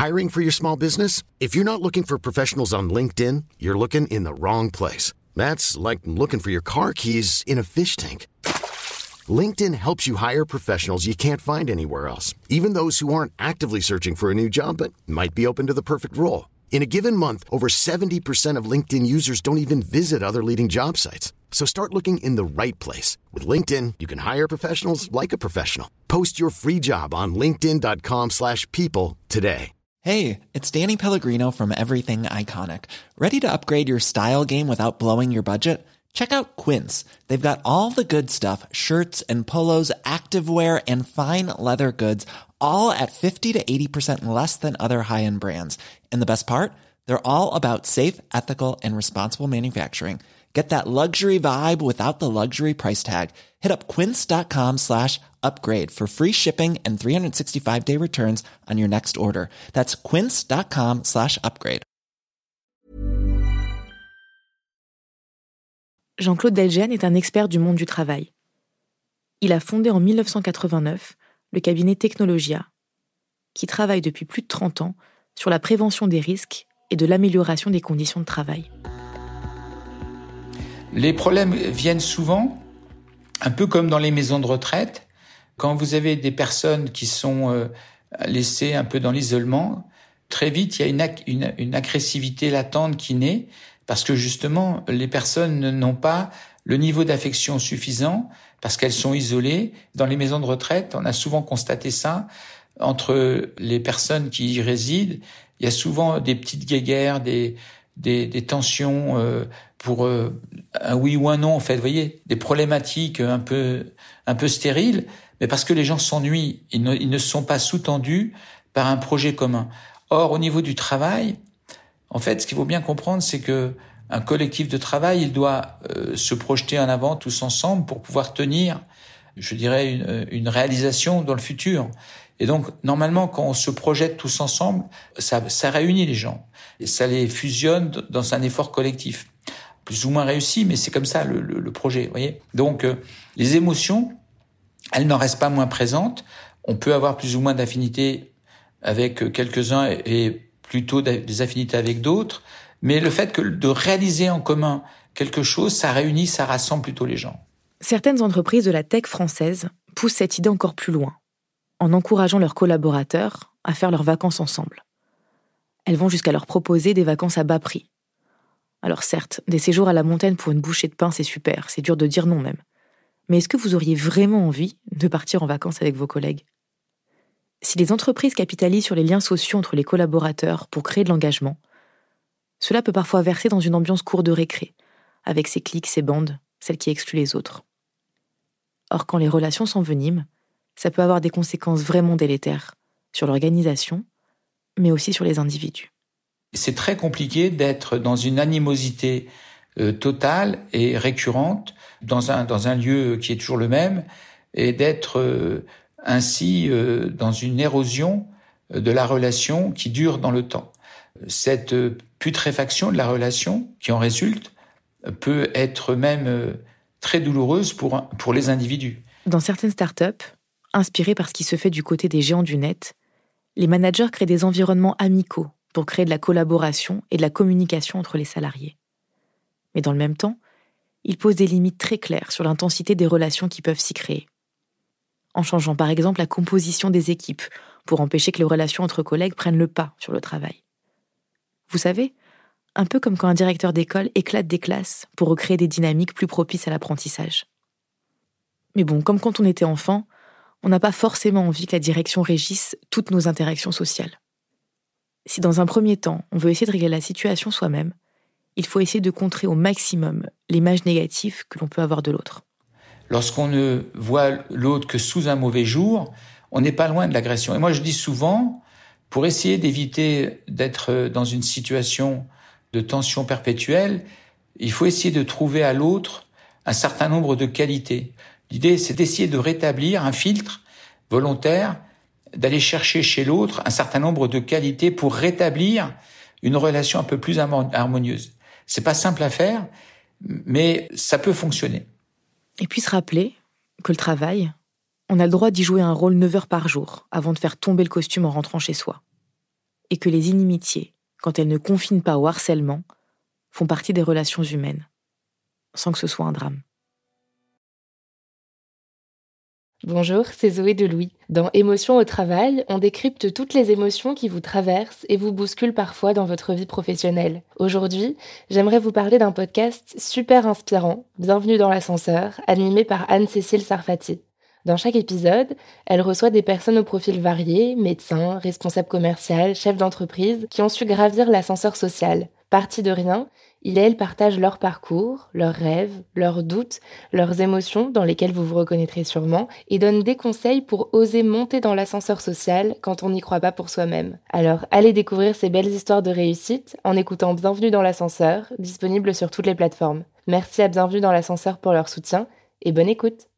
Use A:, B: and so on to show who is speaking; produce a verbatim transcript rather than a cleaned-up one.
A: Hiring for your small business? If you're not looking for professionals on LinkedIn, you're looking in the wrong place. That's like looking for your car keys in a fish tank. LinkedIn helps you hire professionals you can't find anywhere else, even those who aren't actively searching for a new job but might be open to the perfect role. In a given month, over seventy percent of LinkedIn users don't even visit other leading job sites. So start looking in the right place. With LinkedIn, you can hire professionals like a professional. Post your free job on linkedin dot com slash people today.
B: Hey, it's Danny Pellegrino from Everything Iconic. Ready to upgrade your style game without blowing your budget? Check out Quince. They've got all the good stuff, shirts and polos, activewear, and fine leather goods, all at fifty to eighty percent less than other high-end brands. And the best part? They're all about safe, ethical, and responsible manufacturing. Get that luxury vibe without the luxury price tag. Hit up quince.com slash upgrade for free shipping and three sixty-five day returns on your next order. That's quince.com slash upgrade.
C: Jean-Claude Delgen est un expert du monde du travail. Il a fondé en dix-neuf cent quatre-vingt-neuf le cabinet Technologia, qui travaille depuis plus de trente ans sur la prévention des risques et de l'amélioration des conditions de travail.
D: Les problèmes viennent souvent, un peu comme dans les maisons de retraite, quand vous avez des personnes qui sont euh, laissées un peu dans l'isolement, très vite il y a une, ag- une, une agressivité latente qui naît, parce que justement les personnes n'ont pas le niveau d'affection suffisant, parce qu'elles sont isolées. Dans les maisons de retraite, on a souvent constaté ça, entre les personnes qui y résident, il y a souvent des petites guéguerres, des, des, des tensions euh, pour euh, un oui ou un non, en fait, vous voyez, des problématiques un peu, un peu stériles, mais parce que les gens s'ennuient, ils ne, ils ne sont pas sous-tendus par un projet commun. Or, au niveau du travail, en fait, ce qu'il faut bien comprendre, c'est que un collectif de travail, il doit euh, se projeter en avant tous ensemble pour pouvoir tenir, je dirais, une, une réalisation dans le futur. Et donc, normalement, quand on se projette tous ensemble, ça, ça réunit les gens. Et ça les fusionne dans un effort collectif. Plus ou moins réussi, mais c'est comme ça le, le, le projet, vous voyez. Donc, euh, les émotions, elles n'en restent pas moins présentes. On peut avoir plus ou moins d'affinités avec quelques-uns et, et plutôt des affinités avec d'autres. Mais le fait que de réaliser en commun quelque chose, ça réunit, ça rassemble plutôt les gens.
C: Certaines entreprises de la tech française poussent cette idée encore plus loin, en encourageant leurs collaborateurs à faire leurs vacances ensemble. Elles vont jusqu'à leur proposer des vacances à bas prix. Alors certes, des séjours à la montagne pour une bouchée de pain, c'est super, c'est dur de dire non même. Mais est-ce que vous auriez vraiment envie de partir en vacances avec vos collègues ? Si les entreprises capitalisent sur les liens sociaux entre les collaborateurs pour créer de l'engagement, cela peut parfois verser dans une ambiance cour de récré, avec ses cliques, ses bandes, celles qui excluent les autres. Or, quand les relations s'enveniment, ça peut avoir des conséquences vraiment délétères sur l'organisation, mais aussi sur les individus.
D: C'est très compliqué d'être dans une animosité euh, totale et récurrente dans un, dans un lieu qui est toujours le même et d'être euh, ainsi euh, dans une érosion de la relation qui dure dans le temps. Cette euh, putréfaction de la relation qui en résulte peut être même euh, très douloureuse pour, pour les individus.
C: Dans certaines startups, inspirées par ce qui se fait du côté des géants du net, les managers créent des environnements amicaux pour créer de la collaboration et de la communication entre les salariés. Mais dans le même temps, ils posent des limites très claires sur l'intensité des relations qui peuvent s'y créer. En changeant par exemple la composition des équipes pour empêcher que les relations entre collègues prennent le pas sur le travail. Vous savez, un peu comme quand un directeur d'école éclate des classes pour recréer des dynamiques plus propices à l'apprentissage. Mais bon, comme quand on était enfant, on n'a pas forcément envie que la direction régisse toutes nos interactions sociales. Si dans un premier temps, on veut essayer de régler la situation soi-même, il faut essayer de contrer au maximum l'image négative que l'on peut avoir de l'autre.
D: Lorsqu'on ne voit l'autre que sous un mauvais jour, on n'est pas loin de l'agression. Et moi, je dis souvent, pour essayer d'éviter d'être dans une situation de tension perpétuelle, il faut essayer de trouver à l'autre un certain nombre de qualités. L'idée, c'est d'essayer de rétablir un filtre volontaire, d'aller chercher chez l'autre un certain nombre de qualités pour rétablir une relation un peu plus harmonieuse. C'est pas simple à faire, mais ça peut fonctionner.
C: Et puis se rappeler que le travail, on a le droit d'y jouer un rôle neuf heures par jour avant de faire tomber le costume en rentrant chez soi. et que les inimitiés, quand elles ne confinent pas au harcèlement, font partie des relations humaines, sans que ce soit un drame.
E: Bonjour, c'est Zoé Delouis. Dans Émotions au travail, on décrypte toutes les émotions qui vous traversent et vous bousculent parfois dans votre vie professionnelle. Aujourd'hui, j'aimerais vous parler d'un podcast super inspirant, Bienvenue dans l'ascenseur, animé par Anne-Cécile Sarfati. Dans chaque épisode, elle reçoit des personnes au profil varié, médecins, responsables commerciaux, chefs d'entreprise, qui ont su gravir l'ascenseur social. Partis de rien, ils et elles partagent leur parcours, leurs rêves, leurs doutes, leurs émotions dans lesquelles vous vous reconnaîtrez sûrement, et donnent des conseils pour oser monter dans l'ascenseur social quand on n'y croit pas pour soi-même. Alors allez découvrir ces belles histoires de réussite en écoutant Bienvenue dans l'ascenseur, disponible sur toutes les plateformes. Merci à Bienvenue dans l'ascenseur pour leur soutien, et bonne écoute.